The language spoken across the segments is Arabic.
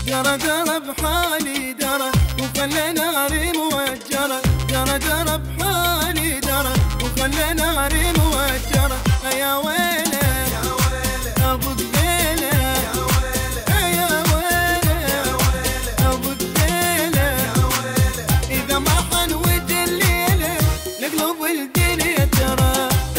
درى درى بحالي درى وخلى ناري موجرة، درى درى بحالي درى وخلى ناري موجرة. يا ويله يا ويله ابو قبيله، يا ويله يا ويله ابو قبيله، يا ويله اذا ما حنود الليله لقلوب الدنيا ترى.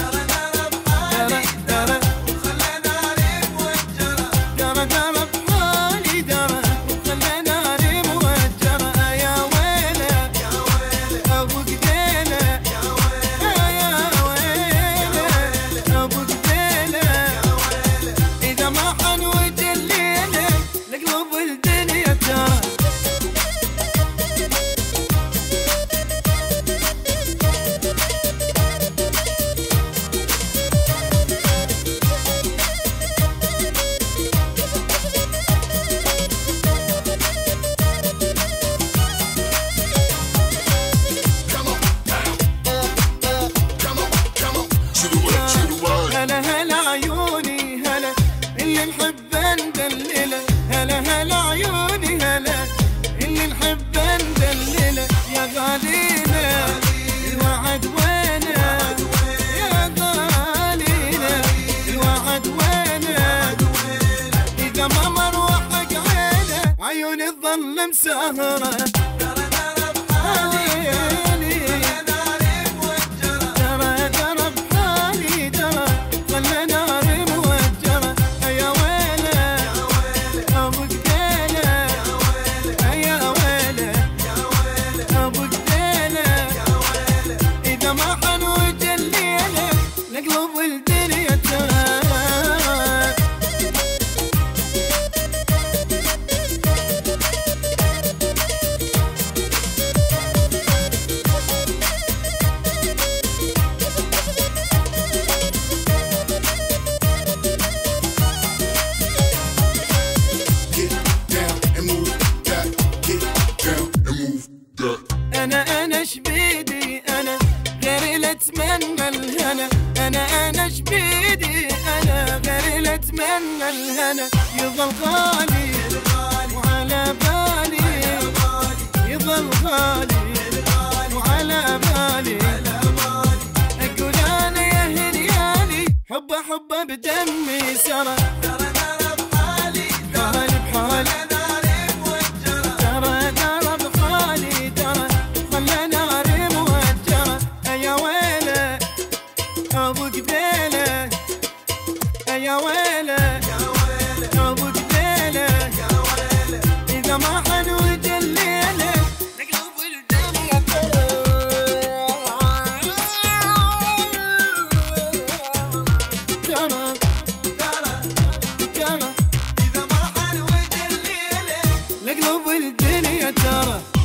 هلا هلا عيوني هلا اللي نحب ندلله، هلا هلا عيوني هلا اللي نحب ندلله. يا غالينا الوعد وينه، يا غالينا الوعد وينه، إذا ما مروحك عينه عيوني تظل مسهرة. أنا شبيدي أنا غير لا أتمنى الهنا، أنا شبيدي أنا غير لا أتمنى الهنا. يظل غالي وعلى بالي، يظل غالي وعلى بالي، أقول أنا يا هنيالي حبه حبه بدمي سرى. بحالي بحالي ابو قبيله، يا ويله ابو قبيله، يا ويله اذا ما حنود الليله لقلوب الدنيا ترى اذا ما حنود الليله لقلوب الدنيا ترى.